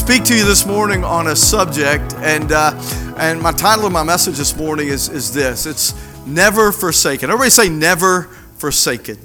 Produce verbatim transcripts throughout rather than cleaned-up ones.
speak to you this morning on a subject, and uh, and my title of my message this morning is, is this. It's Never Forsaken. Everybody say never forsaken.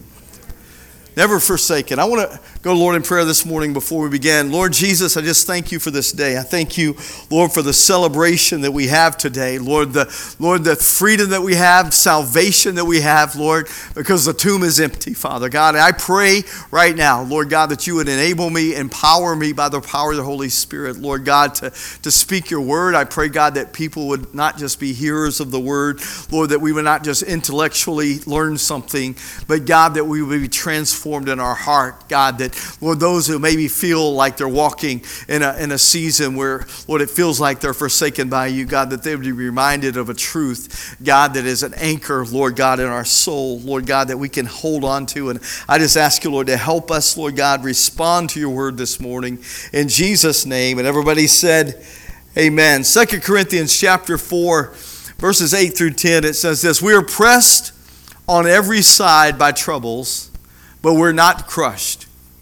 Never forsaken. I want to go to Lord in prayer this morning before we begin. Lord Jesus, I just thank you for this day. I thank you, Lord, for the celebration that we have today. Lord, the Lord, the freedom that we have, salvation that we have, Lord, because the tomb is empty, Father God. And I pray right now, Lord God, that you would enable me, empower me by the power of the Holy Spirit, Lord God, to, to speak your word. I pray, God, that people would not just be hearers of the word, Lord, that we would not just intellectually learn something, but God, that we would be transformed in our heart, God, that, Lord, those who maybe feel like they're walking in a, in a season where, Lord, it feels like they're forsaken by you, God, that they would be reminded of a truth, God, that is an anchor, Lord God, in our soul, Lord God, that we can hold on to. And I just ask you, Lord, to help us, Lord God, respond to your word this morning in Jesus' name. And everybody said, amen. Second Corinthians chapter four, verses eight through ten, it says this: we are pressed on every side by troubles, but we're not crushed.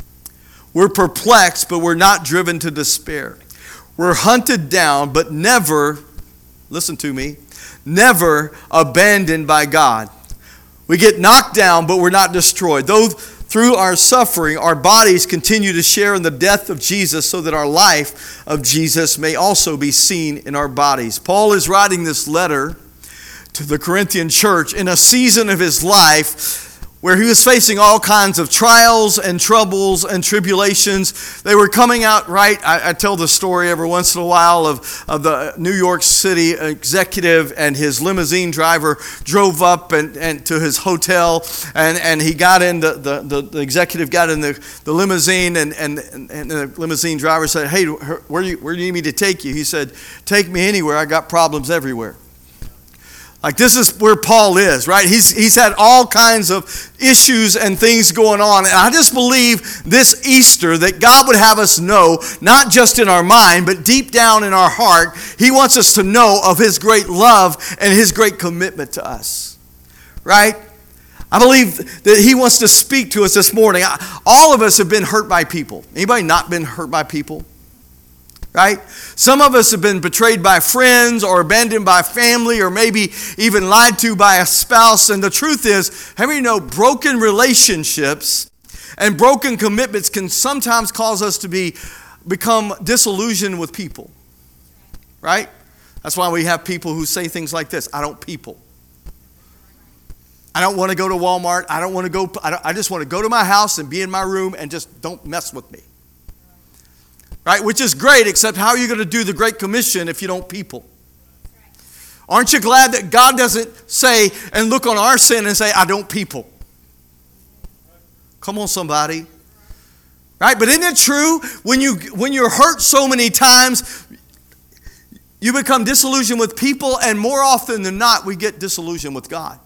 We're perplexed, but we're not driven to despair. We're hunted down, but never, listen to me, never abandoned by God. We get knocked down, but we're not destroyed. Though through our suffering, our bodies continue to share in the death of Jesus, so that our life of Jesus may also be seen in our bodies. Paul is writing this letter to the Corinthian church in a season of his life where he was facing all kinds of trials and troubles and tribulations. They were coming out right. I, I tell the story every once in a while of, of the New York City executive and his limousine driver drove up and, and to his hotel, and, and he got in, the, the, the, the executive got in the, the limousine, and, and, and the limousine driver said, hey, where do, you, where do you need me to take you? He said, take me anywhere. I got problems everywhere. Like, this is where Paul is, right? He's he's had all kinds of issues and things going on. And I just believe this Easter that God would have us know, not just in our mind, but deep down in our heart, he wants us to know of his great love and his great commitment to us, right? I believe that he wants to speak to us this morning. All of us have been hurt by people. Anybody not been hurt by people? Right? Some of us have been betrayed by friends or abandoned by family or maybe even lied to by a spouse. And the truth is, how many know broken relationships and broken commitments can sometimes cause us to be become disillusioned with people? Right? That's why we have people who say things like this: I don't people. I don't want to go to Walmart. I don't want to go. I, don't, I just want to go to my house and be in my room and just don't mess with me. Right, which is great, except how are you going to do the Great Commission if you don't people? Aren't you glad that God doesn't say and look on our sin and say, I don't people? Come on, somebody. Right, but isn't it true when, you, when you're hurt so many times, you become disillusioned with people, and more often than not, we get disillusioned with God.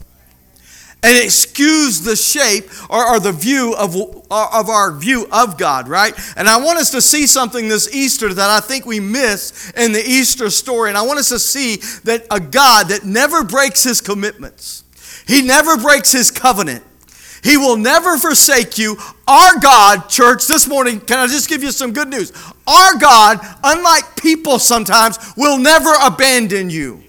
And excuse the shape or, or the view of, of our view of God, right? And I want us to see something this Easter that I think we miss in the Easter story. And I want us to see that a God that never breaks his commitments. He never breaks his covenant. He will never forsake you. Our God, church, this morning, can I just give you some good news? Our God, unlike people sometimes, will never abandon you.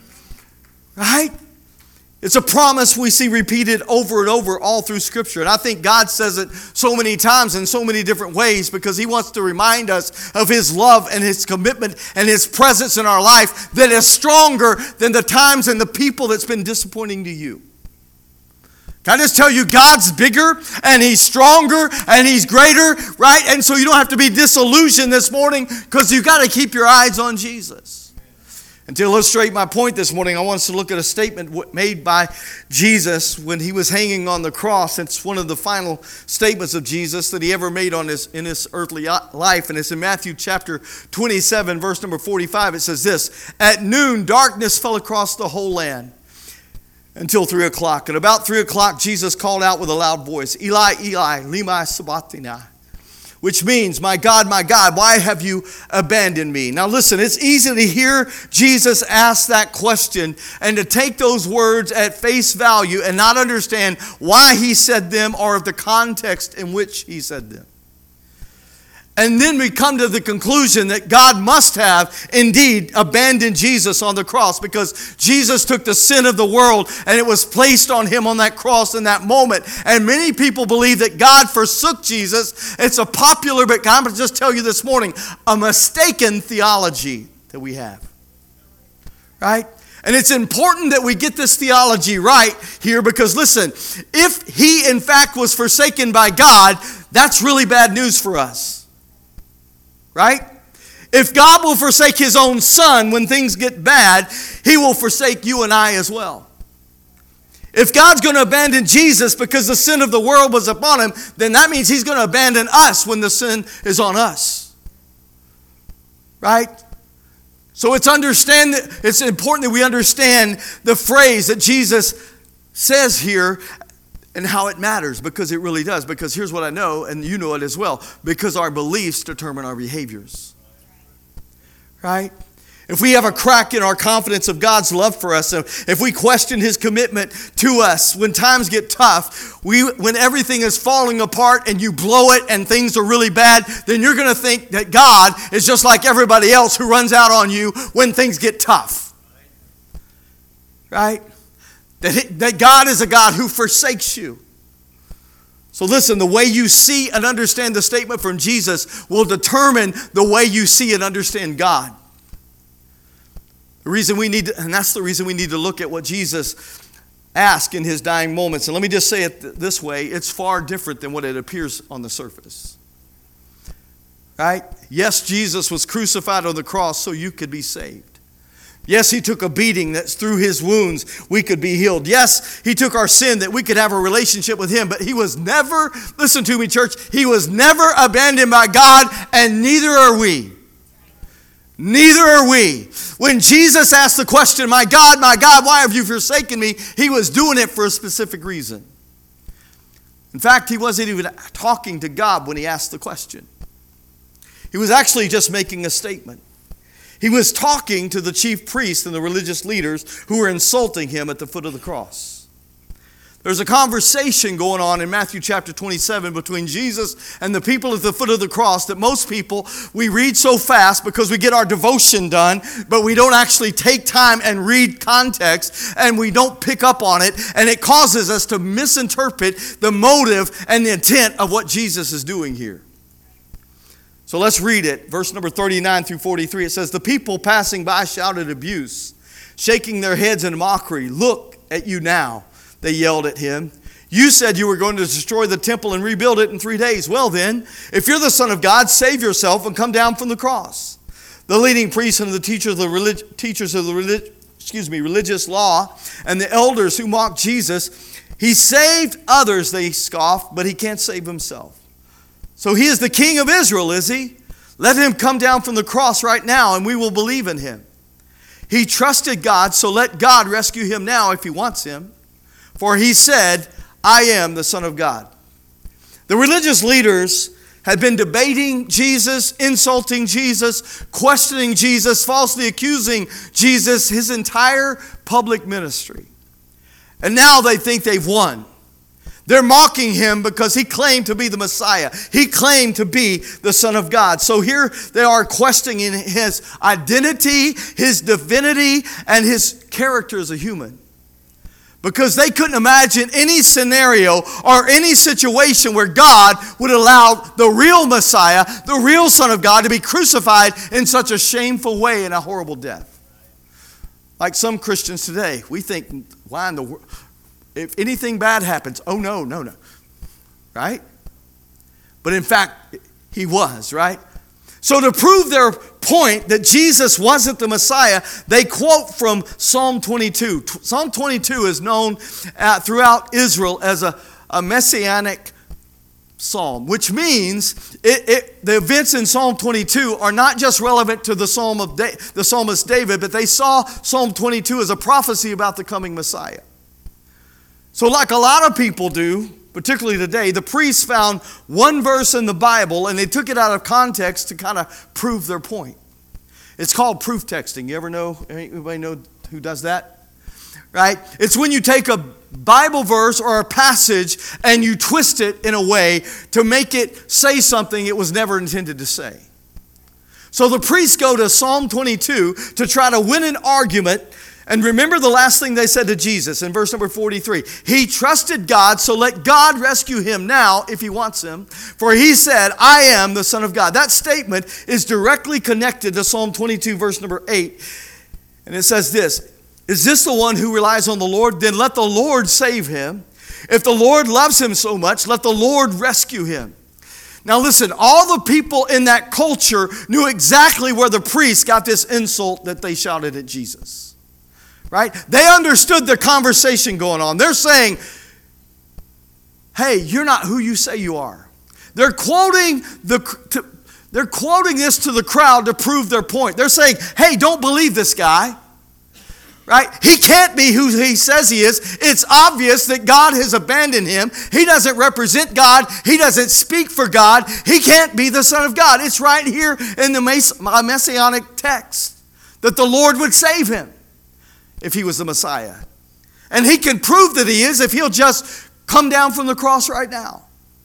Right? It's a promise we see repeated over and over all through Scripture. And I think God says it so many times in so many different ways because he wants to remind us of his love and his commitment and his presence in our life that is stronger than the times and the people that's been disappointing to you. Can I just tell you, God's bigger and he's stronger and he's greater, right? And so you don't have to be disillusioned this morning because you've got to keep your eyes on Jesus. And to illustrate my point this morning, I want us to look at a statement made by Jesus when he was hanging on the cross. It's one of the final statements of Jesus that he ever made on his, in his earthly life. And it's in Matthew chapter twenty-seven, verse number forty-five. It says this: at noon, darkness fell across the whole land until three o'clock. And about three o'clock, Jesus called out with a loud voice, Eli, Eli, lema sabachthani, which means, my God, my God, why have you abandoned me? Now listen, it's easy to hear Jesus ask that question and to take those words at face value and not understand why he said them or the context in which he said them. And then we come to the conclusion that God must have indeed abandoned Jesus on the cross, because Jesus took the sin of the world and it was placed on him on that cross in that moment. And many people believe that God forsook Jesus. It's a popular, but I'm going to just tell you this morning, a mistaken theology that we have. Right? And it's important that we get this theology right here, because listen, if he in fact was forsaken by God, that's really bad news for us. Right? If God will forsake his own son when things get bad, he will forsake you and I as well. If God's going to abandon Jesus because the sin of the world was upon him, then that means he's going to abandon us when the sin is on us. Right? So it's understand it's important that we understand the phrase that Jesus says here and how it matters, because it really does. Because here's what I know, and you know it as well, because our beliefs determine our behaviors. Right? If we have a crack in our confidence of God's love for us, if we question his commitment to us when times get tough, we, when everything is falling apart and you blow it and things are really bad, then you're going to think that God is just like everybody else who runs out on you when things get tough. Right? That, he, that God is a God who forsakes you. So listen, the way you see and understand the statement from Jesus will determine the way you see and understand God. The reason we need to, and that's the reason we need to look at what Jesus asked in his dying moments. And let me just say it this way, it's far different than what it appears on the surface. Right? Yes, Jesus was crucified on the cross so you could be saved. Yes, he took a beating that through his wounds we could be healed. Yes, he took our sin that we could have a relationship with him. But he was never, listen to me, church, he was never abandoned by God, and neither are we. Neither are we. When Jesus asked the question, my God, my God, why have you forsaken me? He was doing it for a specific reason. In fact, he wasn't even talking to God when he asked the question. He was actually just making a statement. He was talking to the chief priests and the religious leaders who were insulting him at the foot of the cross. There's a conversation going on in Matthew chapter twenty-seven between Jesus and the people at the foot of the cross that most people, we read so fast because we get our devotion done, but we don't actually take time and read context, and we don't pick up on it, and it causes us to misinterpret the motive and the intent of what Jesus is doing here. So let's read it. Verse number thirty-nine through forty-three. It says, the people passing by shouted abuse, shaking their heads in mockery. Look at you now, they yelled at him. You said you were going to destroy the temple and rebuild it in three days. Well then, if you're the Son of God, save yourself and come down from the cross. The leading priests and the teachers of the, relig- teachers of the relig- excuse me, religious law and the elders who mocked Jesus, he saved others, they scoffed, but he can't save himself. So he is the King of Israel, is he? Let him come down from the cross right now and we will believe in him. He trusted God, so let God rescue him now if he wants him. For he said, I am the Son of God. The religious leaders had been debating Jesus, insulting Jesus, questioning Jesus, falsely accusing Jesus his entire public ministry. And now they think they've won. They're mocking him because he claimed to be the Messiah. He claimed to be the Son of God. So here they are questioning his identity, his divinity, and his character as a human. Because they couldn't imagine any scenario or any situation where God would allow the real Messiah, the real Son of God, to be crucified in such a shameful way and a horrible death. Like some Christians today, we think, why in the world? If anything bad happens, oh no, no, no. Right? But in fact, he was, right? So to prove their point that Jesus wasn't the Messiah, they quote from Psalm twenty-two. Psalm twenty-two is known uh, throughout Israel as a, a messianic psalm, which means it, it, the events in Psalm twenty-two are not just relevant to the psalm of da- the psalmist David, but they saw Psalm twenty-two as a prophecy about the coming Messiah. So like a lot of people do, particularly today, the priests found one verse in the Bible and they took it out of context to kind of prove their point. It's called proof texting. You ever know, anybody know who does that? right? It's when you take a Bible verse or a passage and you twist it in a way to make it say something it was never intended to say. So the priests go to Psalm twenty-two to try to win an argument. And remember the last thing they said to Jesus in verse number forty-three. He trusted God, so let God rescue him now if he wants him. For he said, I am the Son of God. That statement is directly connected to Psalm twenty-two, verse number eight. And it says this, is this the one who relies on the Lord? Then let the Lord save him. If the Lord loves him so much, let the Lord rescue him. Now listen, all the people in that culture knew exactly where the priests got this insult that they shouted at Jesus. Right? They understood the conversation going on. They're saying, hey, you're not who you say you are. They're quoting the to, they're quoting this to the crowd to prove their point. They're saying, hey, don't believe this guy. Right? He can't be who he says he is. It's obvious that God has abandoned him. He doesn't represent God. He doesn't speak for God. He can't be the Son of God. It's right here in the Messianic text that the Lord would save him if he was the Messiah. And he can prove that he is if he'll just come down from the cross right now.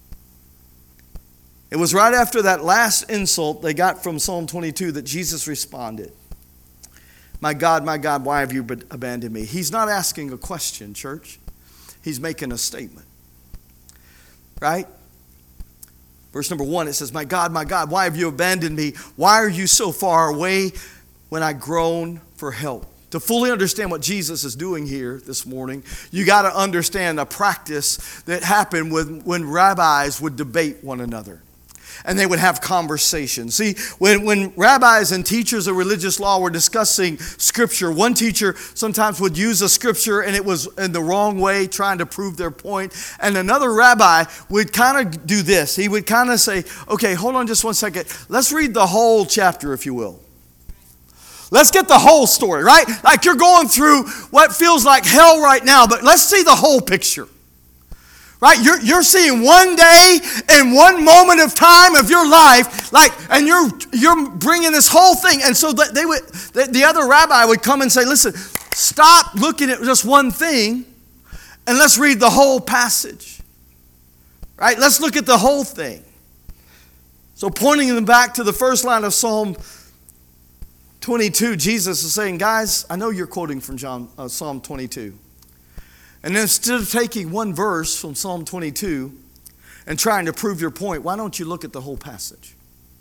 It was right after that last insult they got from Psalm twenty-two that Jesus responded. My God, my God, why have you abandoned me? He's not asking a question, church. He's making a statement. Right? Verse number one, it says, my God, my God, why have you abandoned me? Why are you so far away when I groan for help? To fully understand what Jesus is doing here this morning, you got to understand the practice that happened when, when rabbis would debate one another. And they would have conversations. See, when, when rabbis and teachers of religious law were discussing Scripture, one teacher sometimes would use a Scripture and it was in the wrong way, trying to prove their point. And another rabbi would kind of do this. He would kind of say, okay, hold on just one second. Let's read the whole chapter, if you will. Let's get the whole story, right? Like you're going through what feels like hell right now, but let's see the whole picture. Right? You're, you're seeing one day and one moment of time of your life, like, and you're you're bringing this whole thing. And so that they would, the, the other rabbi would come and say, listen, stop looking at just one thing and let's read the whole passage. Right? Let's look at the whole thing. So pointing them back to the first line of Psalm twenty-two, Jesus is saying, guys, I know you're quoting from John, uh, Psalm twenty-two. And then instead of taking one verse from Psalm twenty-two and trying to prove your point, why don't you look at the whole passage?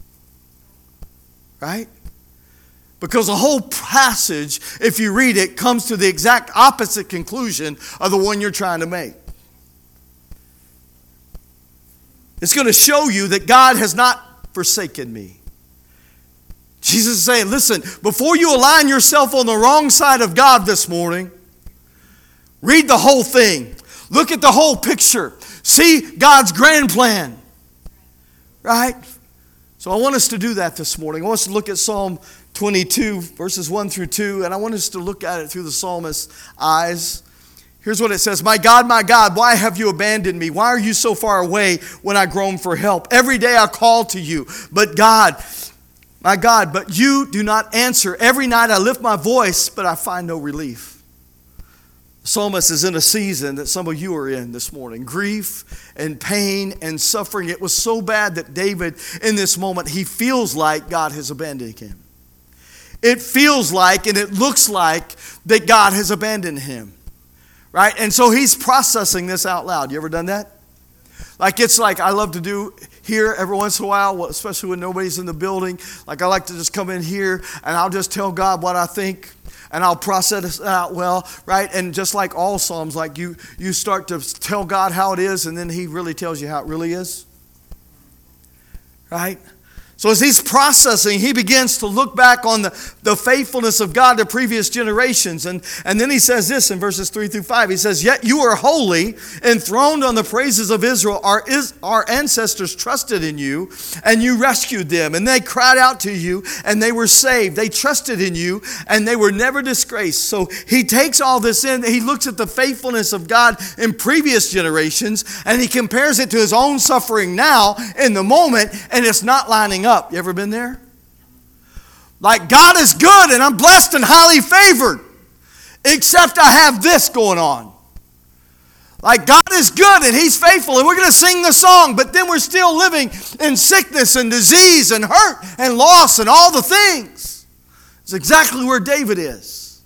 Right? Because the whole passage, if you read it, comes to the exact opposite conclusion of the one you're trying to make. It's going to show you that God has not forsaken me. Jesus is saying, listen, before you align yourself on the wrong side of God this morning, read the whole thing. Look at the whole picture. See God's grand plan. Right? So I want us to do that this morning. I want us to look at Psalm twenty-two, verses one through two, and I want us to look at it through the psalmist's eyes. Here's what it says. My God, my God, why have you abandoned me? Why are you so far away when I groan for help? Every day I call to you, but God, my God, but you do not answer. Every night I lift my voice, but I find no relief. The psalmist is in a season that some of you are in this morning. Grief and pain and suffering. It was so bad that David, in this moment, he feels like God has abandoned him. It feels like and it looks like that God has abandoned him. Right? And so he's processing this out loud. You ever done that? Like it's like I love to do here every once in a while, especially when nobody's in the building. Like I like to just come in here and I'll just tell God what I think and I'll process it out well, right? And just like all Psalms, like you, you start to tell God how it is and then he really tells you how it really is. Right? So as he's processing, he begins to look back on the, the faithfulness of God to previous generations. And, and then he says this in verses three through five. He says, yet you are holy, enthroned on the praises of Israel. Our, is, our ancestors trusted in you, and you rescued them. And they cried out to you, and they were saved. They trusted in you, and they were never disgraced. So he takes all this in. He looks at the faithfulness of God in previous generations, and he compares it to his own suffering now in the moment, and it's not lining up. You ever been there? Like God is good and I'm blessed and highly favored. except I have this going on. Like God is good and He's faithful and we're going to sing the song, but then we're still living in sickness and disease and hurt and loss and all the things. It's exactly where David is.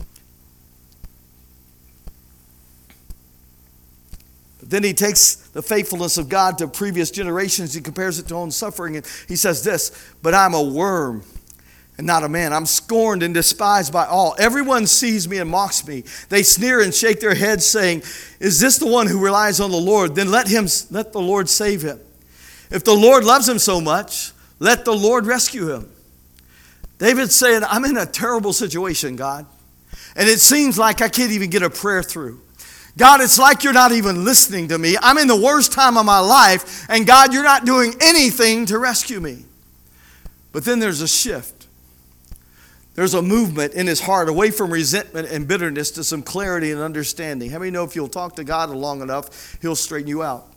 But then he takes the faithfulness of God to previous generations. He compares it to own suffering and he says this, but I'm a worm and not a man. I'm scorned and despised by all. Everyone sees me and mocks me. They sneer and shake their heads, saying, is this the one who relies on the Lord? Then let him, let the Lord save him. If the Lord loves him so much, let the Lord rescue him. David's saying, I'm in a terrible situation, God. And it seems like I can't even get a prayer through. God, it's like you're not even listening to me. I'm in the worst time of my life. And God, you're not doing anything to rescue me. But then there's a shift. There's a movement in his heart away from resentment and bitterness to some clarity and understanding. How many know if you'll talk to God long enough, He'll straighten you out?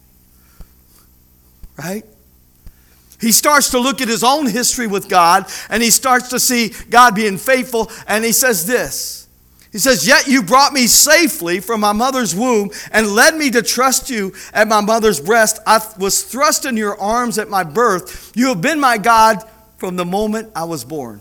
Right? He starts to look at his own history with God, and he starts to see God being faithful, and he says this. He says, yet you brought me safely from my mother's womb and led me to trust you at my mother's breast. I was thrust in your arms at my birth. You have been my God from the moment I was born.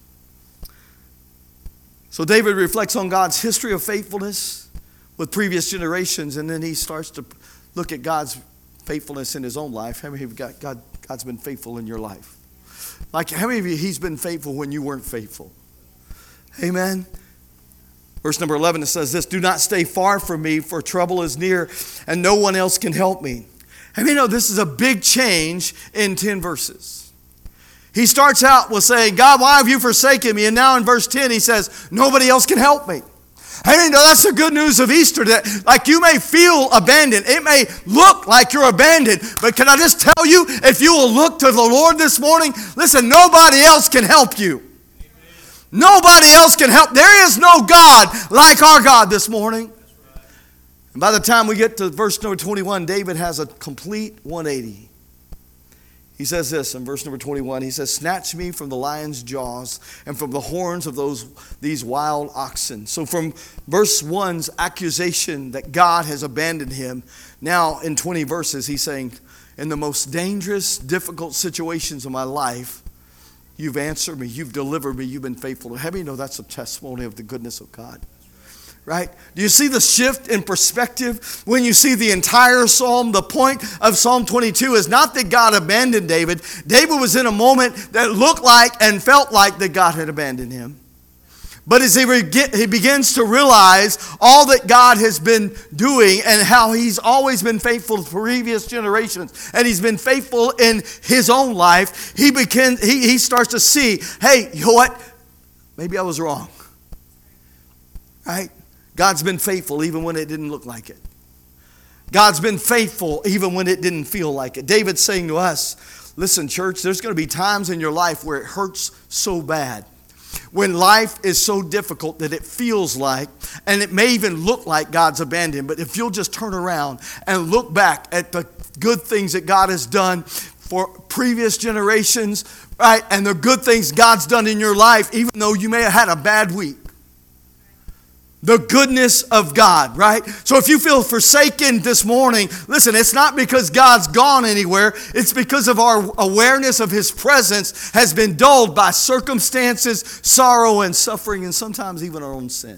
So David reflects on God's history of faithfulness with previous generations, and then he starts to look at God's faithfulness in his own life. How many of you got God, God's been faithful in your life? Like how many of you, He's been faithful when you weren't faithful? Amen. Verse number eleven, it says this, do not stay far from me, for trouble is near, and no one else can help me. How many know this is a big change in ten verses? He starts out with saying, God, why have you forsaken me? And now in verse ten, he says, nobody else can help me. I mean, that's the good news of Easter. That, like you may feel abandoned. It may look like you're abandoned. But can I just tell you, if you will look to the Lord this morning, listen, nobody else can help you. Amen. Nobody else can help. There is no God like our God this morning. Right. And by the time we get to verse number twenty-one, David has a complete one eighty. He says this in verse number twenty-one. He says, snatch me from the lion's jaws and from the horns of those these wild oxen. So from verse one's accusation that God has abandoned him, now in twenty verses he's saying, in the most dangerous, difficult situations of my life, you've answered me, you've delivered me, you've been faithful. How many know that's a testimony of the goodness of God? Right? Do you see the shift in perspective when you see the entire psalm? The point of Psalm twenty-two is not that God abandoned David. David was in a moment that looked like and felt like that God had abandoned him. But as he, re- he begins to realize all that God has been doing and how He's always been faithful to previous generations and He's been faithful in his own life, he, begin, he, he starts to see, hey, you know what? Maybe I was wrong. Right? God's been faithful even when it didn't look like it. God's been faithful even when it didn't feel like it. David's saying to us, listen, church, there's going to be times in your life where it hurts so bad. When life is so difficult that it feels like, and it may even look like God's abandoned, but if you'll just turn around and look back at the good things that God has done for previous generations, right, and the good things God's done in your life, even though you may have had a bad week. The goodness of God, right? So if you feel forsaken this morning, listen, it's not because God's gone anywhere. It's because of our awareness of His presence has been dulled by circumstances, sorrow, and suffering, and sometimes even our own sin.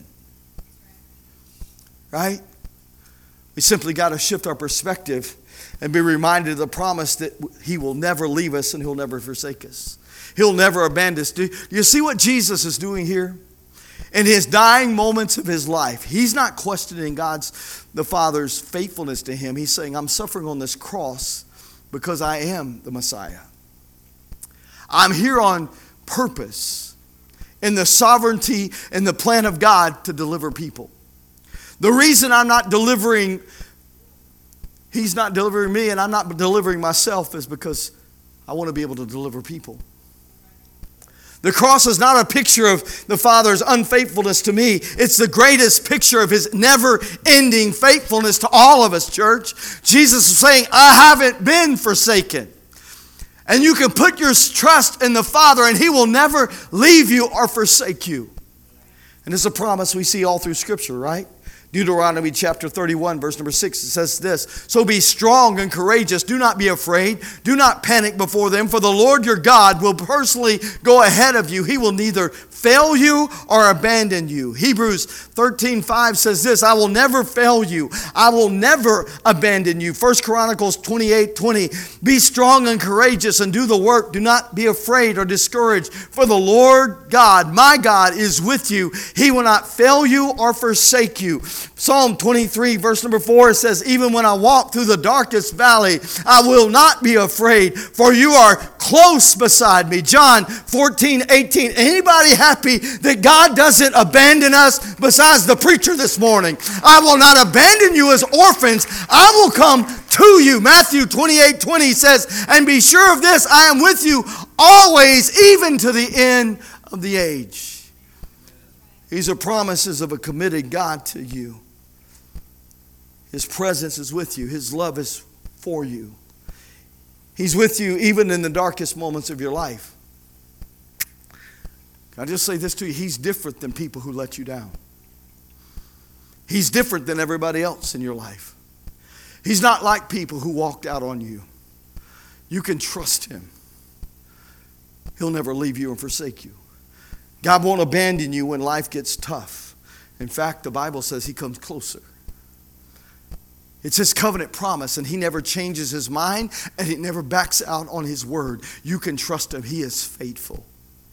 Right? We simply got to shift our perspective and be reminded of the promise that He will never leave us and He'll never forsake us. He'll never abandon us. Do you see what Jesus is doing here? In his dying moments of his life, he's not questioning God's, the Father's faithfulness to him. He's saying, I'm suffering on this cross because I am the Messiah. I'm here on purpose in the sovereignty and the plan of God to deliver people. The reason I'm not delivering, He's not delivering me and I'm not delivering myself is because I want to be able to deliver people. The cross is not a picture of the Father's unfaithfulness to me. It's the greatest picture of His never-ending faithfulness to all of us, church. Jesus is saying, I haven't been forsaken. And you can put your trust in the Father and He will never leave you or forsake you. And it's a promise we see all through Scripture, right? Deuteronomy chapter thirty-one, verse number six, it says this: "So be strong and courageous. Do not be afraid. Do not panic before them, for the Lord your God will personally go ahead of you. He will neither fail you or abandon you." Hebrews thirteen five says this: "I will never fail you. I will never abandon you." First Chronicles twenty-eight twenty, "Be strong and courageous and do the work. Do not be afraid or discouraged, for the Lord God, my God, is with you. He will not fail you or forsake you." Psalm twenty-three, verse number four, it says, "Even when I walk through the darkest valley, I will not be afraid, for you are close beside me." John fourteen eighteen. Anybody happy that God doesn't abandon us besides the preacher this morning? "I will not abandon you as orphans. I will come to you." Matthew twenty-eight twenty says, "And be sure of this, I am with you always, even to the end of the age." These are promises of a committed God to you. His presence is with you. His love is for you. He's with you even in the darkest moments of your life. Can I just say this to you? He's different than people who let you down. He's different than everybody else in your life. He's not like people who walked out on you. You can trust Him. He'll never leave you and forsake you. God won't abandon you when life gets tough. In fact, the Bible says He comes closer. It's His covenant promise, and He never changes His mind, and He never backs out on His word. You can trust Him. He is faithful.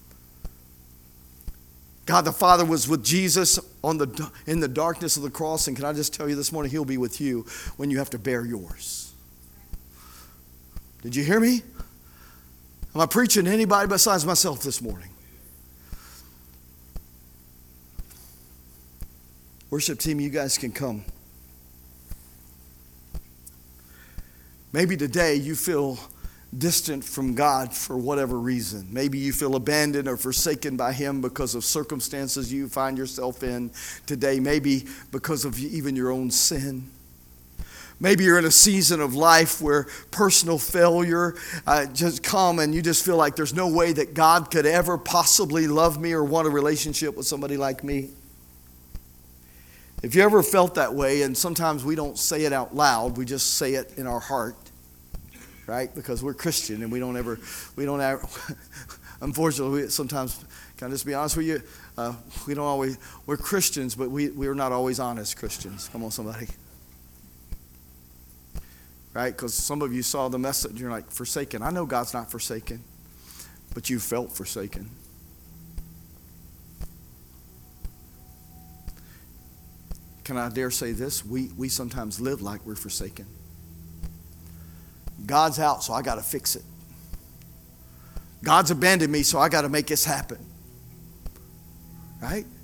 God the Father was with Jesus on the, in the darkness of the cross, and can I just tell you this morning, He'll be with you when you have to bear yours. Did you hear me? Am I preaching to anybody besides myself this morning? Worship team, you guys can come. Maybe today you feel distant from God for whatever reason. Maybe you feel abandoned or forsaken by Him because of circumstances you find yourself in today. Maybe because of even your own sin. Maybe you're in a season of life where personal failure uh, just come and you just feel like there's no way that God could ever possibly love me or want a relationship with somebody like me. If you ever felt that way, and sometimes we don't say it out loud, we just say it in our heart, right? Because we're Christian and we don't ever, we don't ever, unfortunately, we sometimes, can I just be honest with you? Uh, we don't always, we're Christians, but we, we're not always honest Christians. Come on, somebody. Right? Because some of you saw the message, you're like, forsaken. I know God's not forsaken, but you felt forsaken. Can I dare say this? We, we sometimes live like we're forsaken. God's out, so I got to fix it. God's abandoned me, so I got to make this happen. Right?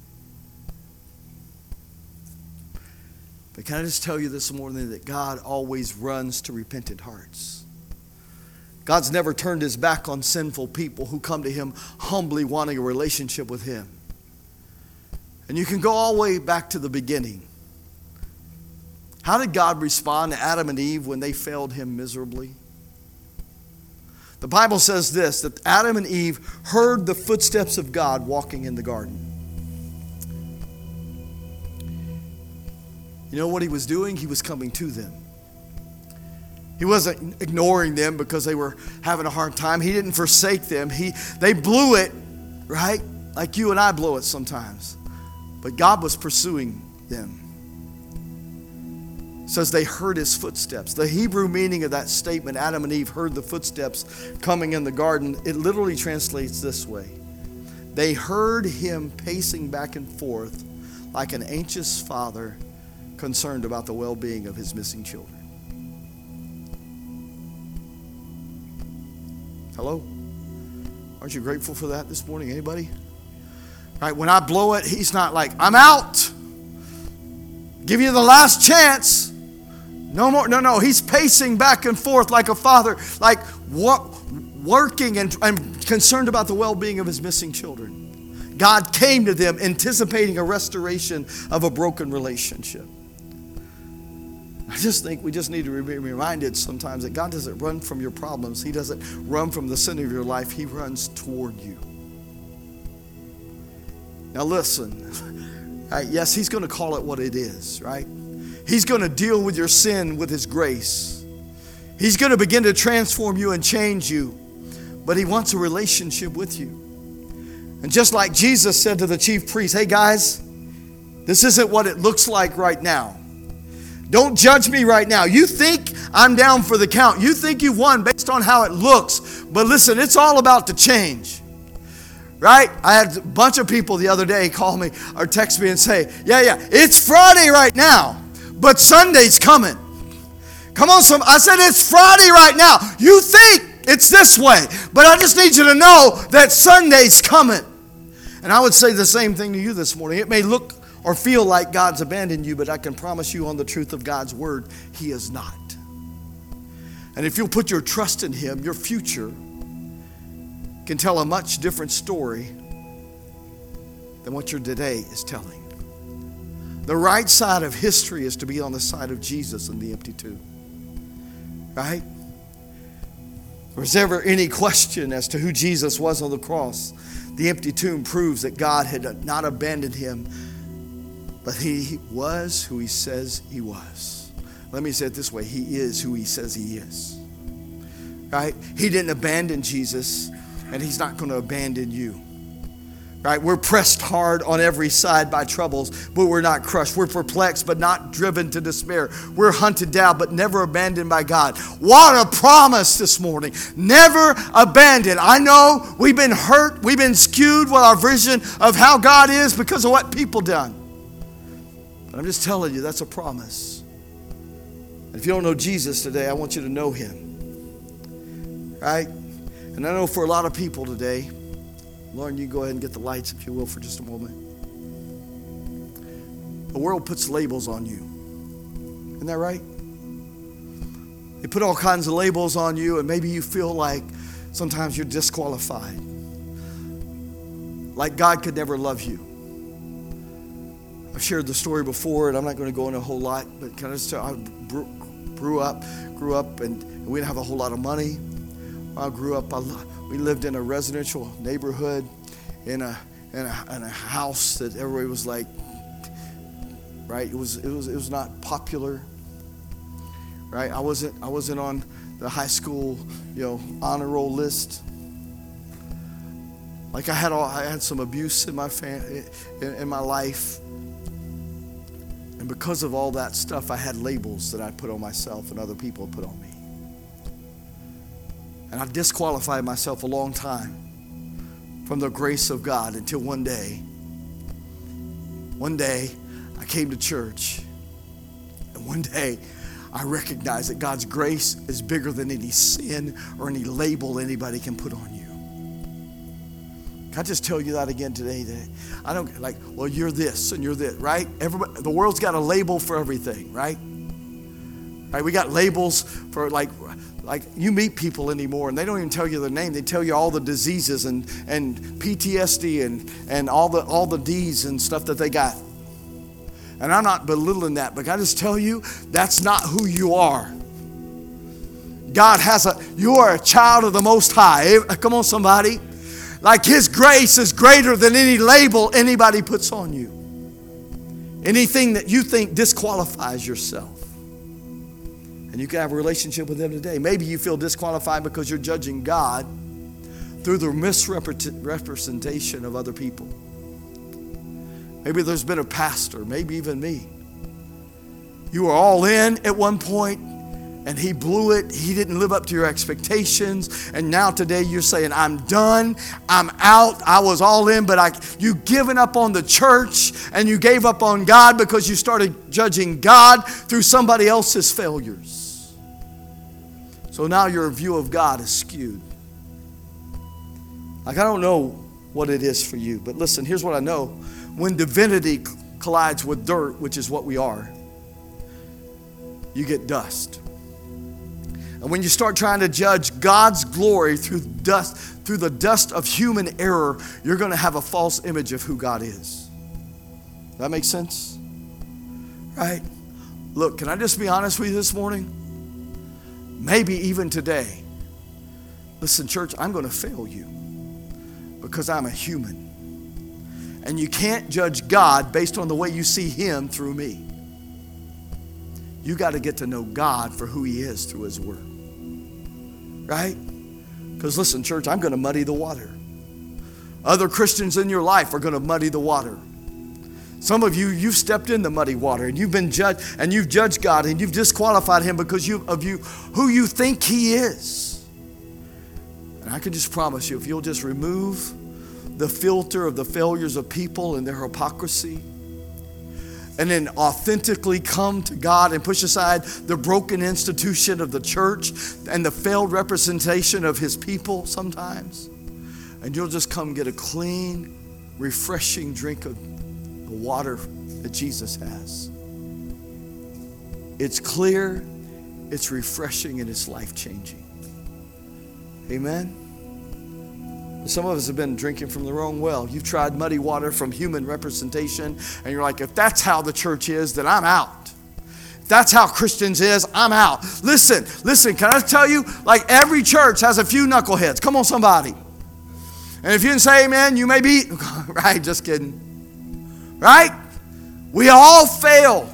But can I just tell you this morning that God always runs to repentant hearts. God's never turned His back on sinful people who come to Him humbly wanting a relationship with Him. And you can go all the way back to the beginning. How did God respond to Adam and Eve when they failed Him miserably? The Bible says this, that Adam and Eve heard the footsteps of God walking in the garden. You know what He was doing? He was coming to them. He wasn't ignoring them because they were having a hard time. He didn't forsake them. He, they blew it, right? Like you and I blow it sometimes. But God was pursuing them. It says they heard His footsteps. The Hebrew meaning of that statement, Adam and Eve heard the footsteps coming in the garden, it literally translates this way. They heard Him pacing back and forth like an anxious father concerned about the well-being of his missing children. Hello? Aren't you grateful for that this morning? Anybody? Right, when I blow it, He's not like, I'm out. Give you the last chance. No more. No, no. He's pacing back and forth like a father, like wo- working and, and concerned about the well-being of His missing children. God came to them anticipating a restoration of a broken relationship. I just think we just need to be reminded sometimes that God doesn't run from your problems. He doesn't run from the center of your life. He runs toward you. Now listen, right? Yes, he's going to call it what it is, right? He's going to deal with your sin with his grace. He's going to begin to transform you and change you, but he wants a relationship with you. And just like Jesus said to the chief priest, hey guys, this isn't what it looks like right now. Don't judge me right now. You think I'm down for the count. You think you've won based on how it looks. But listen, it's all about the change. Right? I had a bunch of people the other day call me or text me and say, yeah, yeah, it's Friday right now, but Sunday's coming. Come on, some. I said, it's Friday right now. You think it's this way, but I just need you to know that Sunday's coming. And I would say the same thing to you this morning. It may look or feel like God's abandoned you, but I can promise you on the truth of God's word, he is not. And if you'll put your trust in him, your future can tell a much different story than what your today is telling. The right side of history is to be on the side of Jesus in the empty tomb. Right? Was there ever any question as to who Jesus was on the cross? The empty tomb proves that God had not abandoned him, but he was who he says he was. Let me say it this way. He is who he says he is. Right? He didn't abandon Jesus, and he's not going to abandon you. Right? We're pressed hard on every side by troubles, but we're not crushed. We're perplexed, but not driven to despair. We're hunted down, but never abandoned by God. What a promise this morning. Never abandoned. I know we've been hurt. We've been skewed with our vision of how God is because of what people done. But I'm just telling you, that's a promise. And if you don't know Jesus today, I want you to know him. Right? And I know for a lot of people today, Lauren, you go ahead and get the lights, if you will, for just a moment. The world puts labels on you. Isn't that right? They put all kinds of labels on you, and maybe you feel like sometimes you're disqualified. Like God could never love you. I've shared the story before, and I'm not going to go into a whole lot, but can I just tell you, I grew up, grew up, and we didn't have a whole lot of money. When I grew up, I We lived in a residential neighborhood in a, in a in a house that everybody was like, right? It was it was it was not popular, right? I wasn't I wasn't on the high school, you know, honor roll list. Like I had all I had some abuse in my fam, in, in my life, and because of all that stuff, I had labels that I put on myself and other people put on me. And I disqualified myself a long time from the grace of God until one day, one day I came to church, and one day I recognized that God's grace is bigger than any sin or any label anybody can put on you. Can I just tell you that again today? That I don't like, well, you're this and you're this, right? Everybody, the world's got a label for everything, right? Right? We got labels for like, Like you meet people anymore and they don't even tell you their name. They tell you all the diseases and, and P T S D and, and all the all the D's and stuff that they got. And I'm not belittling that, but I just tell you, that's not who you are. God has a, you are a child of the Most High. Come on, somebody. Like his grace is greater than any label anybody puts on you. Anything that you think disqualifies yourself. And you can have a relationship with him today. Maybe you feel disqualified because you're judging God through the misrepresentation of other people. Maybe there's been a pastor, maybe even me. You were all in at one point and he blew it. He didn't live up to your expectations. And now today you're saying, I'm done. I'm out. I was all in, but I, you given up on the church and you gave up on God because you started judging God through somebody else's failures. So now your view of God is skewed. Like, I don't know what it is for you, but listen, here's what I know. When divinity collides with dirt, which is what we are, you get dust. And when you start trying to judge God's glory through dust, through the dust of human error, you're going to have a false image of who God is. Does that make sense? Right? Look, can I just be honest with you this morning? Maybe even today. Listen, church, I'm going to fail you because I'm a human. And you can't judge God based on the way you see him through me. You got to get to know God for who he is through his word. Right? Because listen, church, I'm going to muddy the water. Other Christians in your life are going to muddy the water. Some of you, you've stepped in the muddy water and you've been judged and you've judged God and you've disqualified him because you, of you, who you think he is. And I can just promise you, if you'll just remove the filter of the failures of people and their hypocrisy, and then authentically come to God and push aside the broken institution of the church and the failed representation of his people sometimes, and you'll just come get a clean, refreshing drink of the water that Jesus has. It's clear, it's refreshing, and it's life-changing. Amen? Some of us have been drinking from the wrong well. You've tried muddy water from human representation, and you're like, if that's how the church is, then I'm out. If that's how Christians is, I'm out. Listen, listen, can I tell you, like every church has a few knuckleheads. Come on, somebody. And if you didn't say amen, you may be, right, just kidding. Right? We all fail.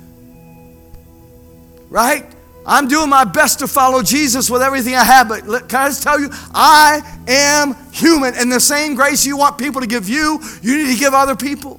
Right? I'm doing my best to follow Jesus with everything I have, but can I just tell you, I am human. And the same grace you want people to give you, you need to give other people.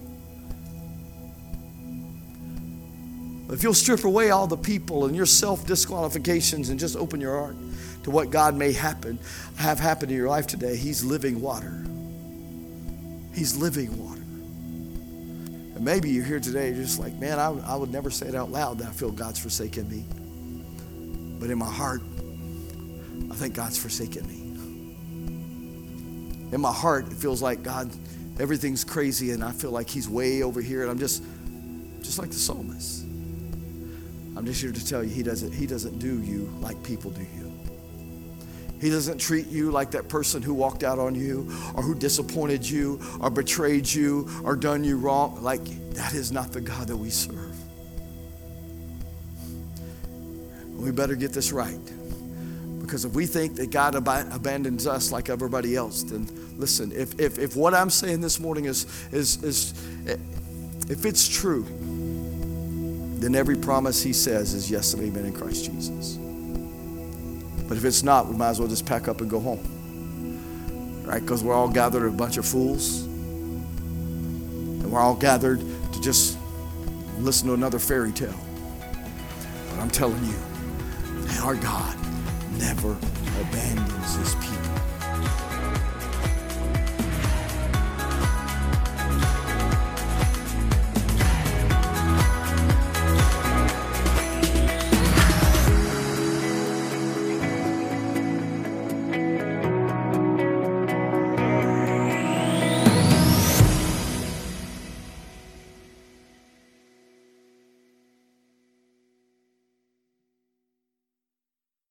If you'll strip away all the people and your self-disqualifications and just open your heart to what God may happen, have happen in your life today, he's living water. He's living water. And maybe you're here today, you're just like, man, I, I would never say it out loud that I feel God's forsaken me. But in my heart, I think God's forsaken me. In my heart, it feels like God, everything's crazy and I feel like he's way over here and I'm just, just like the psalmist. I'm just here to tell you, he doesn't, he doesn't do you like people do you. He doesn't treat you like that person who walked out on you or who disappointed you or betrayed you or done you wrong. Like, that is not the God that we serve. We better get this right. Because if we think that God ab- abandons us like everybody else, then listen, if, if, if what I'm saying this morning is, is, is, if it's true, then every promise he says is yes and amen in Christ Jesus. But if it's not, we might as well just pack up and go home. Right? Because we're all gathered a bunch of fools. And we're all gathered to just listen to another fairy tale. But I'm telling you, our God never abandons his people.